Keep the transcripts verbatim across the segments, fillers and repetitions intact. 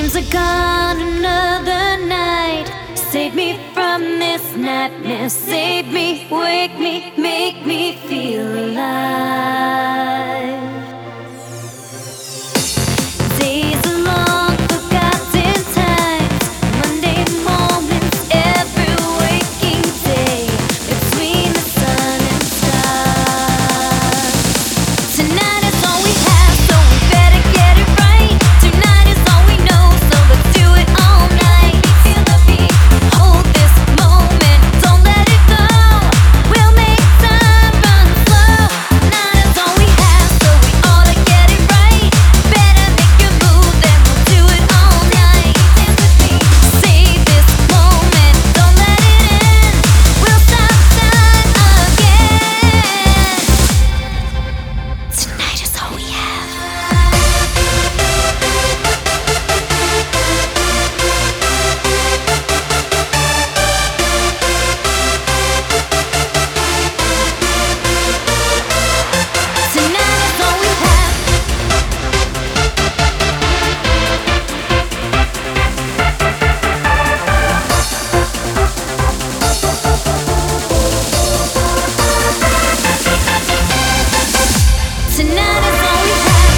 Dreams are gone, another night. Save me from this nightmare. Save me, wake me, make me feel alive. Days are long, forgotten times. Monday moments, every waking day. Between the sun and stars. Tonight is all we have, so we better get it right. Tonight is all we know, so let's do it all night. Feel the beat, hold this moment, don't let it go. We'll make time run slow. Tonight is all we have, so we ought to get it right. Better make your move, then we'll do it all night. Dance with me, save this moment, don't let it end. We'll stop time again. Tonight is all we have. Tonight is all we have. Tonight is all we have.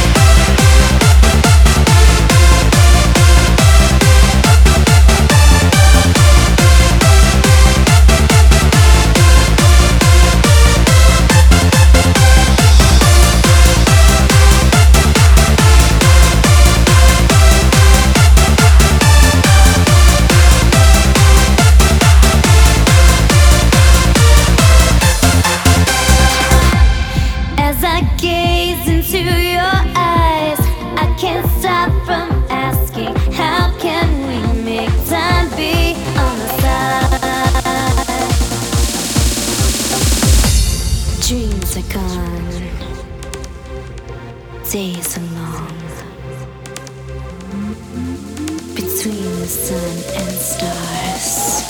As I gaze into your eyes, I can't stop from asking, how can we make time be on the side? Dreams are gone, days are long. Between the sun and stars.